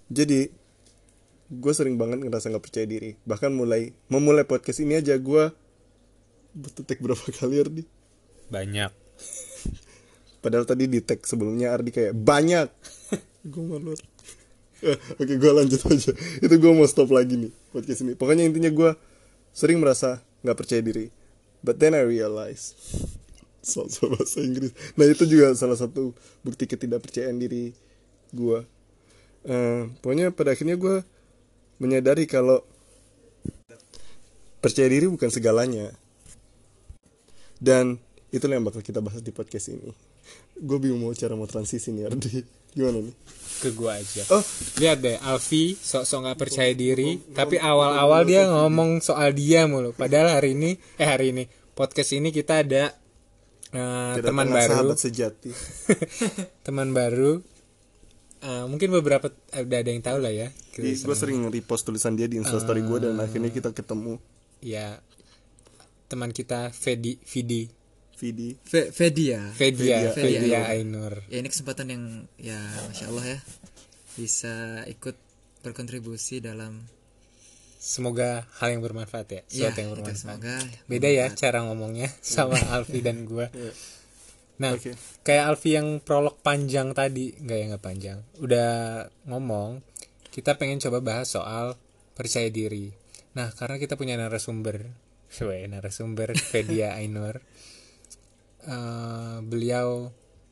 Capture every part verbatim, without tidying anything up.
Jadi gue sering banget ngerasa nggak percaya diri. Bahkan mulai memulai podcast ini aja gue butuh take berapa kali Ardi? Banyak. Padahal tadi di tag sebelumnya Ardi kayak banyak. Gue malu. Eh, Oke gue lanjut aja. Itu gue mau stop lagi nih podcast ini. Pokoknya intinya gue sering merasa nggak percaya diri. But then I realize soal bahasa Inggris. Nah itu juga salah satu bukti ketidakpercayaan diri gue. Uh, pokoknya pada akhirnya gue menyadari kalau percaya diri bukan segalanya. Dan itulah yang bakal kita bahas di podcast ini. Gue bingung mau cara mau transisi nih Ardi. Gimana nih? Ke gua aja. Oh, lihat deh, Alfi sok-sok nggak percaya diri, tapi awal-awal dia ngomong soal dia mulu. Padahal hari ini, eh hari ini podcast ini kita ada uh, teman baru, sahabat sejati. teman baru. Uh, mungkin beberapa udah ada yang tahu lah ya. Gue sering repost tulisan dia di Instastory uh, gue dan akhirnya kita ketemu. Ya, teman kita Fedi, Fidi. Fidi. Fe- Fedia. Fedia, Fedia, Fedia Ainur. Ya ini kesempatan yang ya masya Allah ya bisa ikut berkontribusi dalam. Semoga hal yang bermanfaat ya. Sesuatu Ya, yang bermanfaat. Semoga beda ya cara ngomongnya sama Alfi dan gue. Nah, okay. Kayak Alfi yang prolog panjang tadi, enggak ya enggak panjang. Udah ngomong, kita pengen coba bahas soal percaya diri. Nah, karena kita punya narasumber, sesuai narasumber Fedia Ainur. Uh, beliau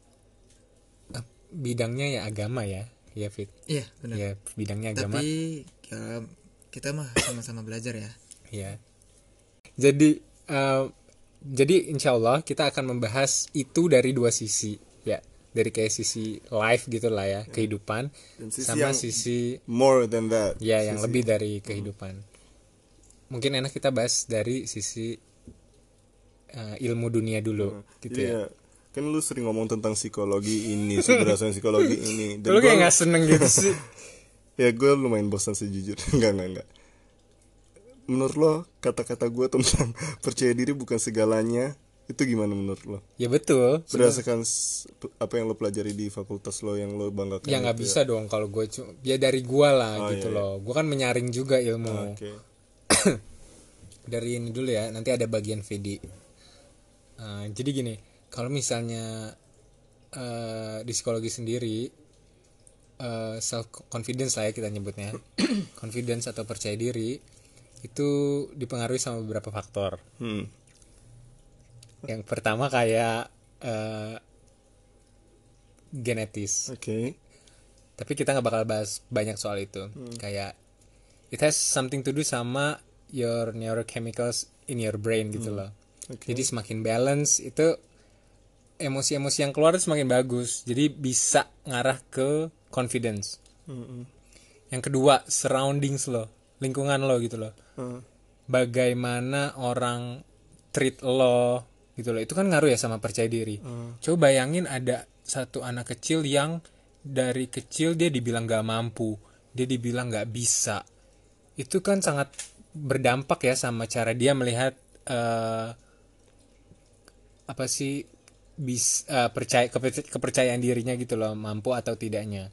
uh, bidangnya ya agama ya, ya Fit. Iya benar. Ya bidangnya agama. Tapi ya, kita mah sama-sama belajar ya. Ya. Jadi, uh, jadi insya Allah kita akan membahas itu dari dua sisi, ya, dari kayak sisi life gitulah ya, kehidupan, dan sisi sama sisi more than that. Ya, sisi. yang lebih dari kehidupan. Hmm. Mungkin enak kita bahas dari sisi Uh, ilmu dunia dulu, hmm, gitu iya. ya. Kan lu sering ngomong tentang psikologi ini, sebenarnya psikologi ini. Dan lu kayak nggak seneng gitu sih. Ya gue lumayan bosan sejujurnya. Enggak enggak enggak. Menurut lo kata-kata gue tentang percaya diri bukan segalanya itu gimana menurut lo? Ya betul. Berdasarkan apa yang lo pelajari di fakultas lo yang lo banggakan. Ya nggak bisa ya? Dong kalau gue cu- ya dari gue lah oh, gitu iya, loh. Iya. Gue kan menyaring juga ilmu. Oh, okay. Dari ini dulu ya. Nanti ada bagian Vidi. Uh, jadi gini, kalau misalnya uh, di psikologi sendiri uh, self confidence lah ya kita nyebutnya, confidence atau percaya diri itu dipengaruhi sama beberapa faktor. Hmm. Yang pertama kayak uh, genetis. Oke. Okay. Tapi kita nggak bakal bahas banyak soal itu. Hmm. Kayak it has something to do sama your neurochemicals in your brain gitu hmm. loh. Okay. Jadi semakin balance itu emosi-emosi yang keluar itu semakin bagus. Jadi bisa ngarah ke confidence. Mm-hmm. Yang kedua surroundings lo, lingkungan lo gitu loh. Mm. Bagaimana orang treat lo gitu loh. Itu kan ngaruh ya sama percaya diri. Mm. Coba bayangin ada satu anak kecil yang dari kecil dia dibilang gak mampu, dia dibilang gak bisa. Itu kan sangat berdampak ya sama cara dia melihat uh, apa sih bis uh, percaya kepercayaan dirinya gitu loh, mampu atau tidaknya.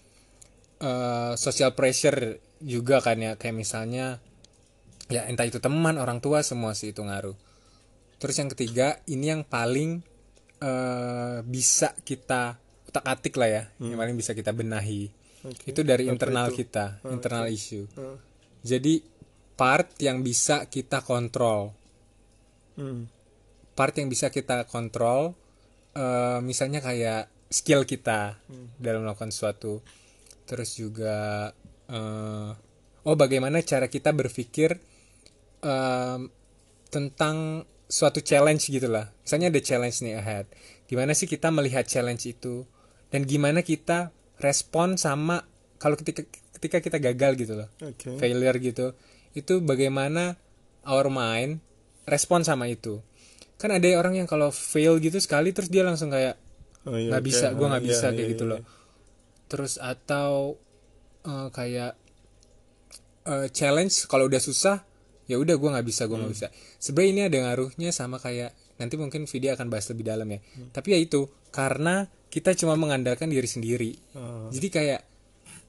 Uh, social pressure juga kan ya, kayak misalnya ya entah itu teman, orang tua, semua sih itu ngaruh. Terus yang ketiga, ini yang paling uh, bisa kita utak-atik lah ya, hmm. yang paling bisa kita benahi. Okay. Itu dari apa internal itu? Kita, oh, internal okay. issue. Oh. Jadi part yang bisa kita kontrol. Hmm. Part yang bisa kita kontrol, uh, misalnya kayak skill kita hmm. dalam melakukan sesuatu. Terus juga, uh, oh bagaimana cara kita berpikir uh, tentang suatu challenge gitulah. Misalnya ada challenge nih ahead. Gimana sih kita melihat challenge itu? Dan gimana kita respon sama kalau ketika ketika kita gagal gitu loh, okay. failure gitu. Itu bagaimana our mind respon sama itu. Kan ada orang yang kalau fail gitu sekali terus dia langsung kayak oh, iya, nggak okay. bisa, gue nggak bisa iya, kayak iya, gitu iya. loh. Terus atau uh, kayak uh, challenge kalau udah susah ya udah gue nggak bisa, gue nggak hmm. bisa. Sebenarnya ini ada ngaruhnya sama kayak nanti mungkin video akan bahas lebih dalam ya. Hmm. Tapi ya itu karena kita cuma mengandalkan diri sendiri. Uh. Jadi kayak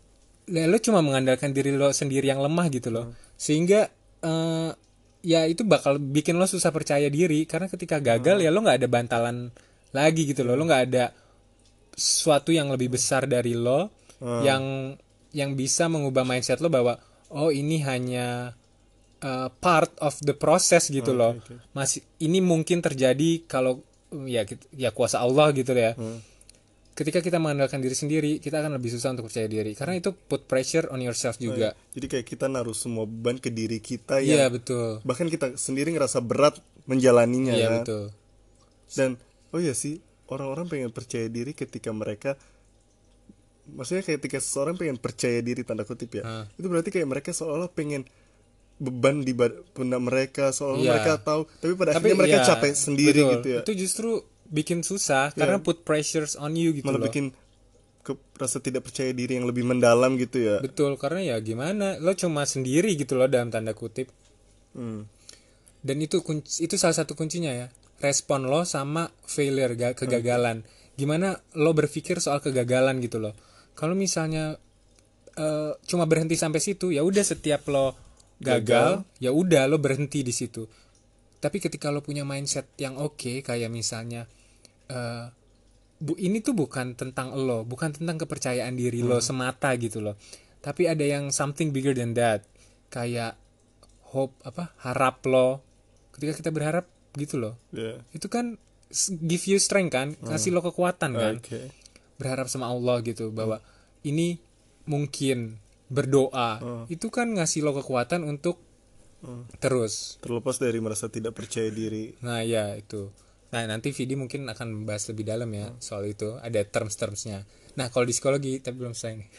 ya lo cuma mengandalkan diri lo sendiri yang lemah gitu loh. Sehingga uh, ya itu bakal bikin lo susah percaya diri, karena ketika gagal ya lo nggak ada bantalan lagi gitu loh. Lo nggak ada sesuatu yang lebih besar dari lo Hmm. yang yang bisa mengubah mindset lo bahwa oh ini hanya uh, part of the process gitu Oh, loh. oke, oke. Masih ini mungkin terjadi kalau ya kit- ya kuasa Allah gitu ya. Hmm. Ketika kita mengandalkan diri sendiri, kita akan lebih susah untuk percaya diri, karena itu put pressure on yourself juga. Jadi kayak kita naruh semua beban ke diri kita Iya yang betul. bahkan kita sendiri ngerasa berat menjalaninya Iya kan. betul. Dan oh iya sih, orang-orang pengen percaya diri ketika mereka, maksudnya kayak ketika seseorang pengen percaya diri tanda kutip ya, Ah. itu berarti kayak mereka seolah pengen beban di bad- pundak mereka, seolah Iya. mereka tahu, tapi pada Tapi akhirnya mereka ya, capek sendiri betul. gitu ya. Itu justru bikin susah karena put pressures on you gitu Malah loh. bikin ke, rasa tidak percaya diri yang lebih mendalam gitu ya. Betul, karena ya gimana, lo cuma sendiri gitu loh dalam tanda kutip. Hmm. Dan itu kunci, itu salah satu kuncinya ya. Respon lo sama failure, ga- kegagalan. Gimana lo berpikir soal kegagalan gitu loh. Kalau misalnya eh, cuma berhenti sampai situ, ya udah setiap lo gagal, ya udah lo berhenti di situ. Tapi ketika lo punya mindset yang oke, kayak misalnya eh, bu ini tuh bukan tentang lo, bukan tentang kepercayaan diri lo semata gitu loh. Tapi ada yang something bigger than that. Kayak hope apa? Harap lo. Ketika kita berharap gitu loh. Ya. Itu kan s- give you strength kan, kasih lo kekuatan kan. Oke. Berharap sama Allah gitu bahwa ini mungkin berdoa. Itu kan ngasih lo kekuatan untuk terus. Terlepas dari merasa tidak percaya diri. Nah ya itu. Nah nanti Vidi mungkin akan membahas lebih dalam ya soal itu. Ada terms-termsnya. Nah kalau di psikologi, tapi belum selesai nih.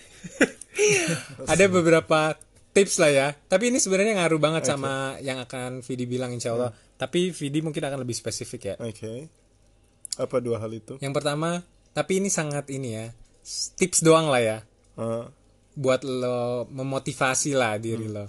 Ada beberapa tips lah ya. Tapi ini sebenarnya ngaruh banget sama yang akan Vidi bilang insya Allah. Tapi Vidi mungkin akan lebih spesifik ya. Oke. Apa dua hal itu? Yang pertama, tapi ini sangat ini ya. Tips doang lah ya. Ah, Buat lo memotivasi lah diri lo.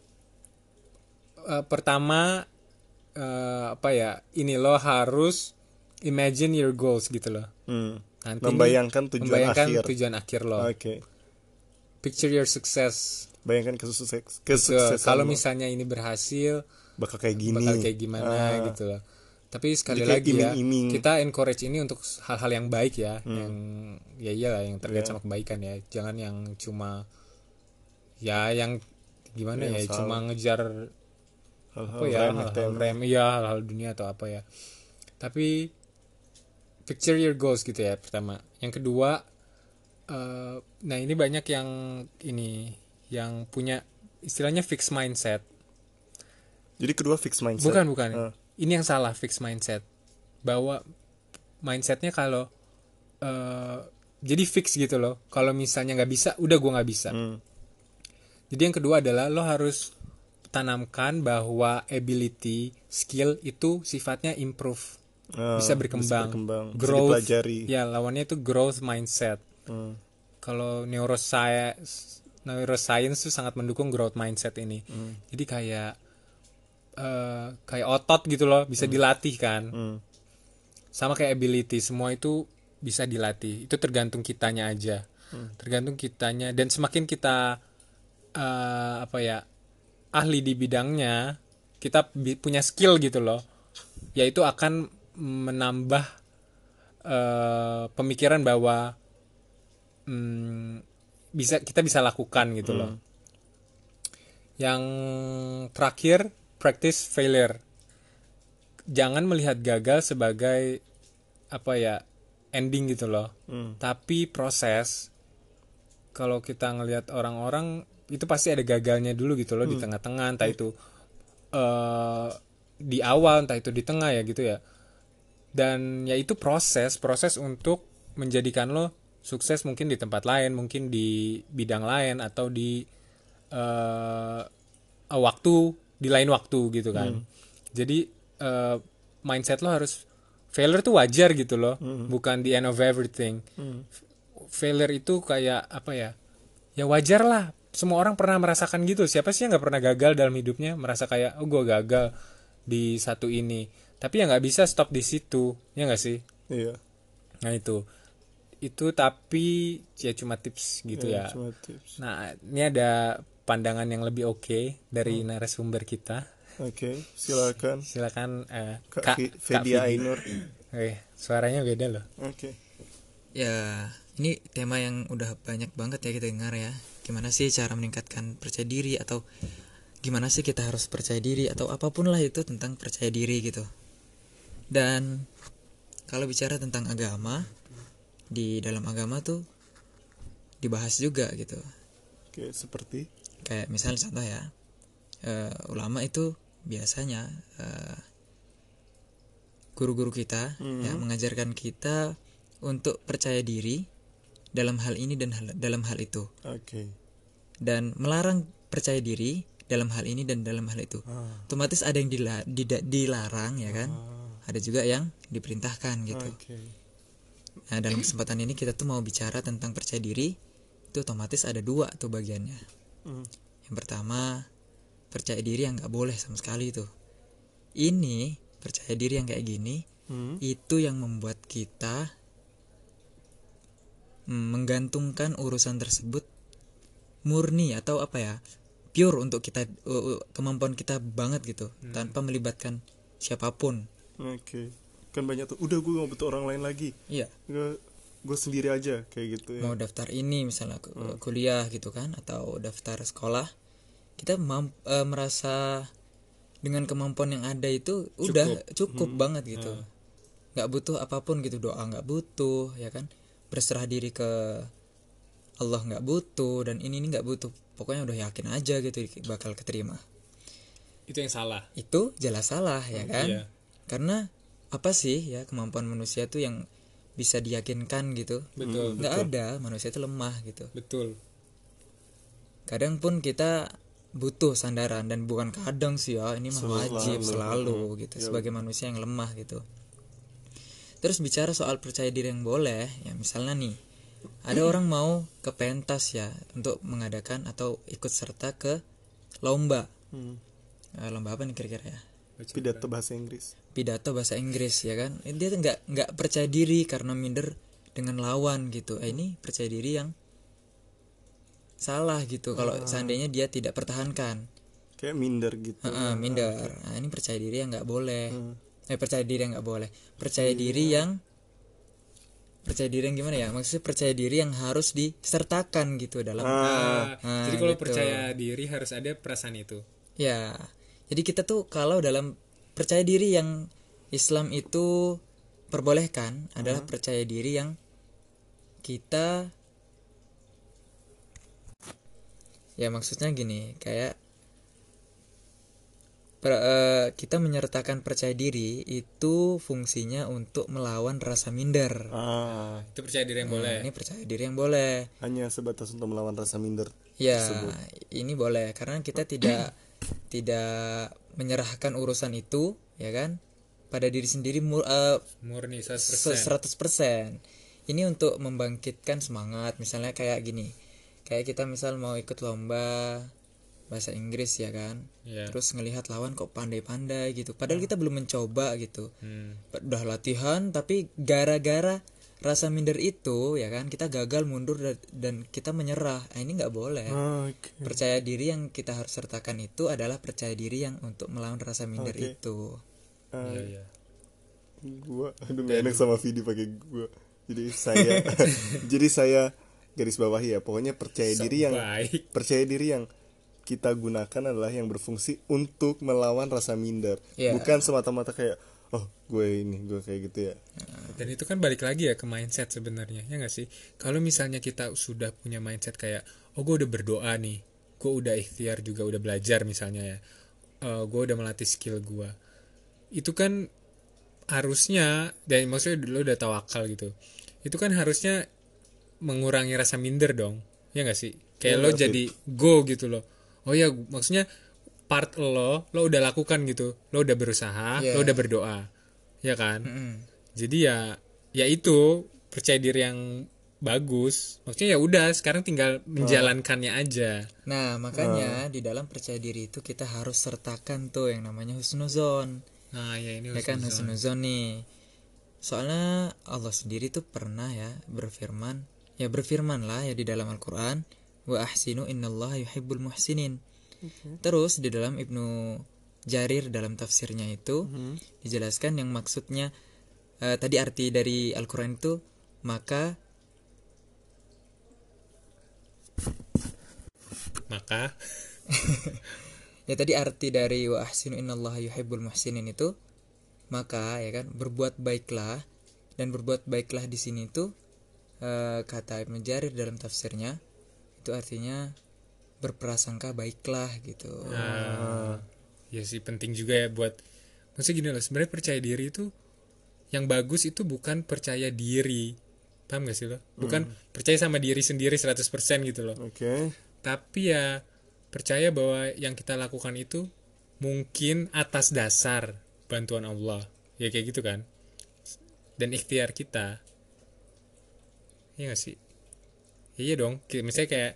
Eh, pertama eh, apa ya, ini lo harus imagine your goals gitu loh. hmm. Nanti Membayangkan nih, tujuan membayangkan akhir. tujuan akhir lo. Oke. Picture your success. Bayangkan kesukses So, kesuksesan kalau lo. misalnya ini berhasil, bakal kayak gini. bakal kayak gimana Ah, gitu loh. Tapi sekali Jadi kayak lagi ya, iming-iming. kita encourage ini untuk hal-hal yang baik ya, Hmm. yang ya iyalah yang terkait Iya. sama kebaikan ya. Jangan yang cuma ya yang gimana Yang ya, salah. cuma ngejar hal-hal apa ya, hal-hal remeh-temeh. remeh ya, hal-hal dunia atau apa ya. Tapi picture your goals gitu ya pertama. Yang kedua, eh, nah ini banyak yang ini yang punya istilahnya fixed mindset. Jadi kedua fix mindset. Bukan bukan. Ah, Ini yang salah, fixed mindset. Bahwa mindsetnya kalau eh, jadi fix gitu loh. Kalau misalnya nggak bisa, udah gue nggak bisa. hmm. Jadi yang kedua adalah lo harus tanamkan bahwa ability, skill itu sifatnya improve, Ah, bisa berkembang, berkembang, bisa growth. dipelajari. Ya lawannya itu growth mindset. Hmm. Kalau neuroscience, neuroscience tuh sangat mendukung growth mindset ini. Hmm. Jadi kayak eh, kayak otot gitu loh, bisa dilatih kan. Hmm. Sama kayak ability, semua itu bisa dilatih. Itu tergantung kitanya aja. Tergantung kitanya, dan semakin kita eh, apa ya, ahli di bidangnya, kita bi- punya skill gitu loh. Yaitu akan menambah eh, pemikiran bahwa hmm, bisa kita bisa lakukan gitu loh. Yang terakhir, practice failure. Jangan melihat gagal sebagai apa ya, ending gitu loh. Hmm. Tapi proses. Kalau kita ngelihat orang-orang itu pasti ada gagalnya dulu gitu loh, di tengah-tengah, entah itu eh di awal, entah itu di tengah ya gitu ya. Dan ya itu proses, proses untuk menjadikan lo sukses mungkin di tempat lain, mungkin di bidang lain, atau di eh waktu, di lain waktu gitu kan. Jadi eh, mindset lo harus failure tuh wajar gitu loh, bukan the end of everything. Failure itu kayak apa ya? Ya wajar lah. Semua orang pernah merasakan gitu. Siapa sih yang nggak pernah gagal dalam hidupnya? Merasa kayak oh gue gagal di satu ini. Tapi ya nggak bisa stop di situ, ya nggak sih? Iya. Nah itu itu tapi ya cuma tips gitu ya. Cuma tips. Nah, ini ada pandangan yang lebih oke dari narasumber kita. Oke, silakan. Silakan eh, Kak Kak Fi- Kak Fedia Fidi. Ainur. Eh, suaranya beda loh. Oke. Ya, ini tema yang udah banyak banget ya kita dengar ya. Gimana sih cara meningkatkan percaya diri, atau gimana sih kita harus percaya diri, atau apapun lah itu tentang percaya diri gitu. Dan kalau bicara tentang agama, di dalam agama tuh dibahas juga gitu. Oke, seperti Kayak misalnya contoh ya, eh, ulama itu biasanya eh, guru-guru kita Mhm. ya mengajarkan kita untuk percaya diri dalam hal ini dan hal, dalam hal itu, oke. dan melarang percaya diri dalam hal ini dan dalam hal itu. Ah. Otomatis ada yang dila, dida- dilarang ya kan, Ah. ada juga yang diperintahkan gitu. Oke. Nah, dalam kesempatan ini kita tuh mau bicara tentang percaya diri. Itu otomatis ada dua tuh bagiannya. Hmm. Yang pertama, percaya diri yang nggak boleh sama sekali tuh. Ini percaya diri yang kayak gini, Hmm. itu yang membuat kita mm, menggantungkan urusan tersebut murni atau apa ya, pure untuk kita, uh, uh, kemampuan kita banget gitu, tanpa melibatkan siapapun. Oke. Kan banyak tuh, udah gue gak butuh orang lain lagi. Iya. Gue gue sendiri aja kayak gitu ya. Mau daftar ini misalnya ke- kuliah gitu kan, atau daftar sekolah, kita mam- eh, merasa dengan kemampuan yang ada itu udah cukup banget gitu, nggak butuh apapun gitu, doa nggak butuh ya kan, berserah diri ke Allah nggak butuh, dan ini ini nggak butuh, pokoknya udah yakin aja gitu bakal keterima. Itu yang salah. Itu jelas salah ya kan. Iya. Karena apa sih ya kemampuan manusia tuh yang bisa diyakinkan gitu? Betul. Nggak ada, manusia itu lemah gitu. Betul. Kadang pun kita butuh sandaran, dan bukan kadang sih ya, ini mah wajib selalu gitu, sebagai manusia yang lemah gitu. Terus bicara soal percaya diri yang boleh, ya misalnya nih, ada orang mau ke pentas ya untuk mengadakan atau ikut serta ke lomba. Hmm. Eh, lomba apa nih kira-kira ya? Pidato bahasa Inggris. Pidato bahasa Inggris ya kan. Eh, Dia tuh nggak nggak percaya diri karena minder dengan lawan gitu. Eh, ini percaya diri yang salah gitu. Kalau seandainya dia tidak pertahankan, Kayak minder gitu. Heeh, minder. Nah, ini percaya diri yang nggak boleh. Eh percaya diri yang nggak boleh. Percaya diri yang percaya diri yang gimana ya? Maksudnya percaya diri yang harus disertakan gitu dalam. Ah, Nah, jadi kalau gitu. percaya diri harus ada perasaan itu. Ya, jadi kita tuh kalau dalam percaya diri yang Islam itu perbolehkan adalah percaya diri yang kita, ya maksudnya gini, kayak per- eh, kita menyertakan percaya diri itu fungsinya untuk melawan rasa minder. Ah, Itu percaya diri yang Nah, boleh. ini percaya diri yang boleh. hanya sebatas untuk melawan rasa minder. Ya, ini boleh karena kita tidak tidak menyerahkan urusan itu ya kan pada diri sendiri mu- eh, Murni seratus se- persen. seratus persen. Ini untuk membangkitkan semangat, misalnya kayak gini. Kayak kita misal mau ikut lomba bahasa Inggris ya kan. Iya. Terus ngelihat lawan kok pandai-pandai gitu. Padahal kita belum mencoba gitu. Hmm. Udah latihan tapi gara-gara rasa minder itu ya kan kita gagal, mundur, dan, dan kita menyerah. Nah, ini nggak boleh. Oke. Percaya diri yang kita harus sertakan itu adalah percaya diri yang untuk melawan rasa minder Oke. itu. Ah, Iya, iya. gua aduh gak enak sama Vidi pakai gua. Jadi saya jadi saya garis bawahi ya. Pokoknya percaya diri yang Baik. percaya diri yang kita gunakan adalah yang berfungsi untuk melawan rasa minder. Iya. Bukan semata-mata kayak oh, gue ini, gue kayak gitu ya. Dan itu kan balik lagi ya ke mindset sebenarnya, ya nggak sih? Kalau misalnya kita sudah punya mindset kayak, oh gue udah berdoa nih, gue udah ikhtiar juga, udah belajar misalnya ya, Eh, gue udah melatih skill gue, itu kan harusnya, dan maksudnya lo udah tawakal gitu, itu kan harusnya mengurangi rasa minder dong, ya nggak sih? Kayak Ya, lo nggak, jadi go gitu loh. Oh ya, maksudnya part lo, lo udah lakukan gitu, lo udah berusaha, Iya. lo udah berdoa, ya kan? Mm-mm. Jadi ya ya itu percaya diri yang bagus. Maksudnya ya udah sekarang tinggal menjalankannya aja. Nah, makanya di dalam percaya diri itu kita harus sertakan tuh yang namanya husnuzon. Nah, ya ini Ya kan, husnuzon. husnuzon nih. Soalnya Allah sendiri tuh pernah ya berfirman, ya berfirman lah ya di dalam Al-Qur'an, wa ahsinu innallaha yuhibbul muhsinin. Okay. Terus di dalam Ibnu Jarir dalam tafsirnya itu hmm. dijelaskan yang maksudnya uh, tadi arti dari Al-Qur'an itu maka maka ya tadi arti dari wa ahsinu innallaha yuhibbul muhsinin itu maka ya kan berbuat baiklah, dan berbuat baiklah di sini tuh uh, kata Ibnu Jarir dalam tafsirnya itu artinya berprasangka baiklah gitu. Nah, ya sih penting juga ya buat maksudnya gini loh, sebenarnya percaya diri itu yang bagus itu bukan percaya diri, paham gak sih lo? Bukan hmm. percaya sama diri sendiri seratus persen gitu loh. Oke. Okay. Tapi ya percaya bahwa yang kita lakukan itu mungkin atas dasar bantuan Allah, ya kayak gitu kan, dan ikhtiar kita, iya gak sih? Iya dong, misalnya kayak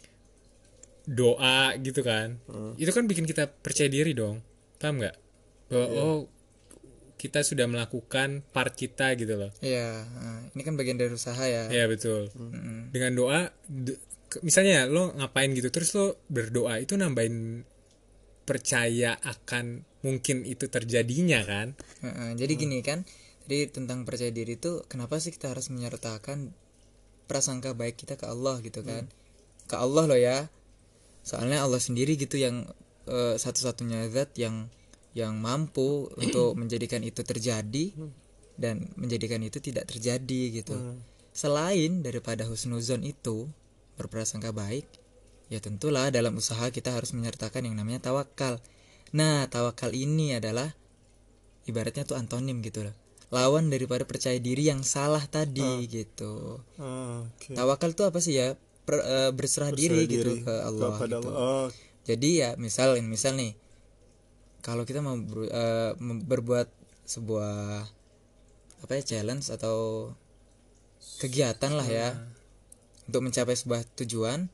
doa gitu kan, hmm. itu kan bikin kita percaya diri dong, paham nggak? Bahwa yeah. oh kita sudah melakukan part kita gitu loh. Iya, ini kan bagian dari usaha ya. Iya betul. Hmm. Dengan doa, d- misalnya lo ngapain gitu, terus lo berdoa itu nambahin percaya akan mungkin itu terjadinya kan. Uh, jadi hmm. gini kan, jadi tentang percaya diri itu kenapa sih kita harus menyertakan prasangka baik kita ke Allah gitu kan, hmm. ke Allah loh ya, soalnya Allah sendiri gitu yang uh, satu-satunya zat yang yang mampu untuk menjadikan itu terjadi dan menjadikan itu tidak terjadi gitu. hmm. Selain daripada husnuzon itu berprasangka baik, ya tentulah dalam usaha kita harus menyertakan yang namanya tawakal. Nah, tawakal ini adalah ibaratnya tuh antonim gitu loh, lawan daripada percaya diri yang salah tadi uh. gitu. uh, okay. Tawakal tuh apa sih ya? Per, uh, berserah, berserah diri, diri gitu ke Allah gitu. Allah. Oh. Jadi ya misal misal nih, kalau kita mau ber, uh, berbuat sebuah apa ya challenge atau kegiatan lah ya uh. untuk mencapai sebuah tujuan,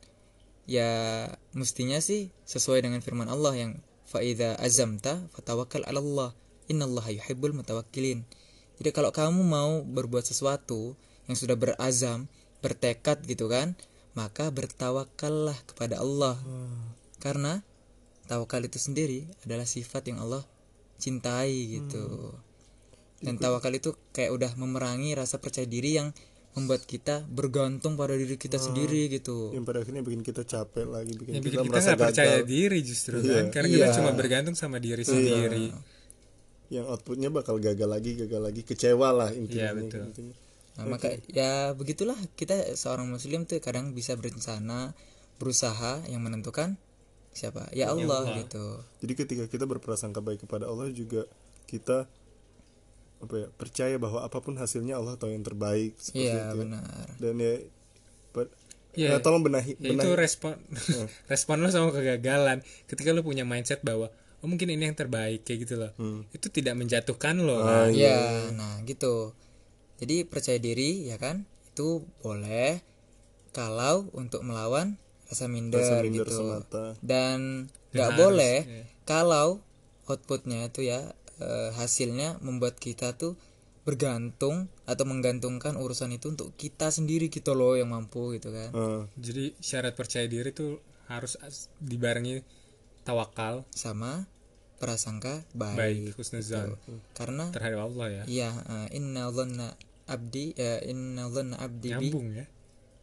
ya mestinya sih sesuai dengan firman Allah yang fa'idha azamta fatawakkal 'ala Allah innallaha yuhibbul mutawakkilin. Jadi kalau kamu mau berbuat sesuatu yang sudah berazam, bertekad gitu kan, maka bertawakallah kepada Allah. hmm. Karena tawakal itu sendiri adalah sifat yang Allah cintai gitu. hmm. Dan tawakal itu kayak udah memerangi rasa percaya diri yang membuat kita bergantung pada diri kita hmm. sendiri gitu. Yang pada akhirnya bikin kita capek lagi, bikin, ya, kita, bikin kita merasa gak percaya diri justru iya. kan, karena iya. kita cuma bergantung sama diri iya. sendiri. Yang outputnya bakal gagal lagi, gagal lagi, kecewa lah intinya. Iya betul. Intinya. Nah, okay. maka ya begitulah kita seorang muslim tuh kadang bisa berencana, berusaha yang menentukan siapa? Ya Allah, ya Allah gitu. Jadi ketika kita berprasangka baik kepada Allah juga kita apa ya, percaya bahwa apapun hasilnya Allah tahu yang terbaik seperti ya, itu. Benar. Dan ya, ber, ya, ya tolong benahi, ya benahi. Itu respon respon lo sama kegagalan. Ketika lo punya mindset bahwa oh mungkin ini yang terbaik kayak gitu loh. Hmm. Itu tidak menjatuhkan lo ah, kan. Iya, ya, nah gitu. Jadi percaya diri ya kan itu boleh kalau untuk melawan rasa minder, rasa minder gitu. Semata. Dan nggak boleh ya. Kalau outputnya itu ya e, hasilnya membuat kita tuh bergantung atau menggantungkan urusan itu untuk kita sendiri gitu loh yang mampu gitu kan. Uh. Jadi syarat percaya diri tuh harus dibarengi tawakal sama prasangka baik, baik husnuzan gitu. Karena terhadap Allah ya. Iya, uh, inna dhanna abdi ya uh, inna dhanna abdi nyambung ya.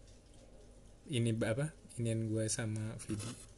Ini apa? Inian gue sama Vidi.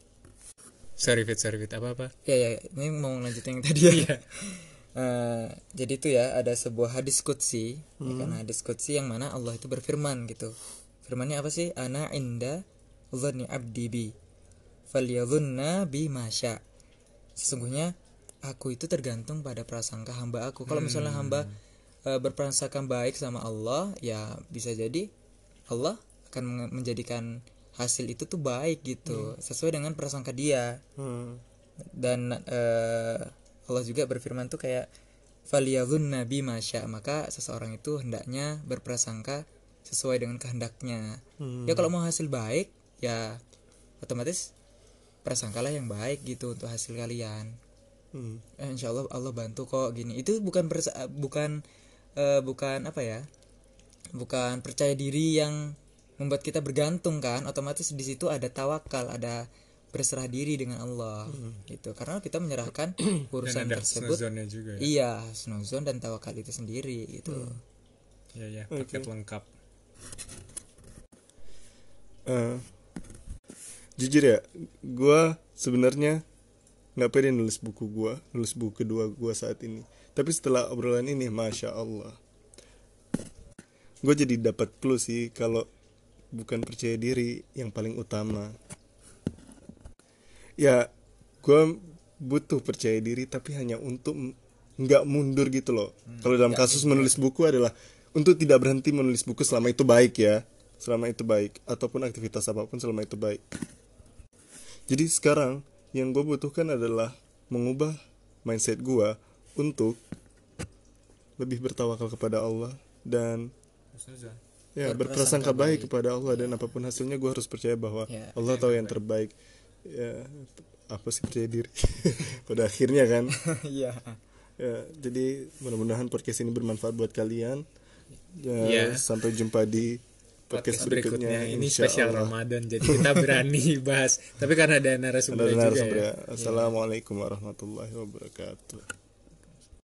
Sorry Fit, sorry Fit, apa-apa? Ya ya, ini mau lanjutin yang tadi ya. uh, jadi itu ya ada sebuah hadis qudsi, hmm. ya kan hadis qudsi yang mana Allah itu berfirman gitu. Firmannya apa sih? Ana inda dhanni abdi bi falyadhunna bi masya. Sesungguhnya aku itu tergantung pada prasangka hamba aku. Kalau misalnya hmm. hamba uh, berprasangka baik sama Allah, ya bisa jadi Allah akan menjadikan hasil itu tuh baik gitu, hmm. sesuai dengan prasangka dia. hmm. Dan uh, Allah juga berfirman tuh kayak faliyadhunna bima syaa, maka seseorang itu hendaknya berprasangka sesuai dengan kehendaknya. hmm. Ya kalau mau hasil baik ya otomatis prasangkalah yang baik gitu untuk hasil kalian. hmm. eh, Insya Allah Allah bantu kok gini. Itu bukan persa- bukan uh, bukan apa ya, bukan percaya diri yang membuat kita bergantung kan, otomatis di situ ada tawakal, ada berserah diri dengan Allah hmm. gitu, karena kita menyerahkan urusan dan ada tersebut juga ya? Iya, snozon dan tawakal itu sendiri gitu. hmm. Ya ya, paket okay. lengkap. Uh, jujur ya, gue sebenarnya nggak pede nulis buku gue, nulis buku kedua gue saat ini. Tapi setelah obrolan ini, masya Allah, gue jadi dapat clue sih kalau bukan percaya diri yang paling utama. Ya, gue butuh percaya diri tapi hanya untuk nggak mundur gitu loh. Hmm, kalau dalam kasus ya, menulis buku adalah untuk tidak berhenti menulis buku selama itu baik ya, selama itu baik, ataupun aktivitas apapun selama itu baik. Jadi sekarang yang gue butuhkan adalah mengubah mindset gue untuk lebih bertawakal kepada Allah dan ya berprasangka baik kepada Allah, dan apapun hasilnya gue harus percaya bahwa ya, Allah tahu yang terbaik. Ya, apa sih percaya diri pada akhirnya kan. ya. Ya, jadi mudah-mudahan podcast ini bermanfaat buat kalian ya, ya. Sampai jumpa di podcast, podcast berikutnya, berikutnya. Ini spesial Allah. Ramadan, jadi kita berani bahas tapi karena ada narasumber juga ya. Assalamualaikum warahmatullahi wabarakatuh.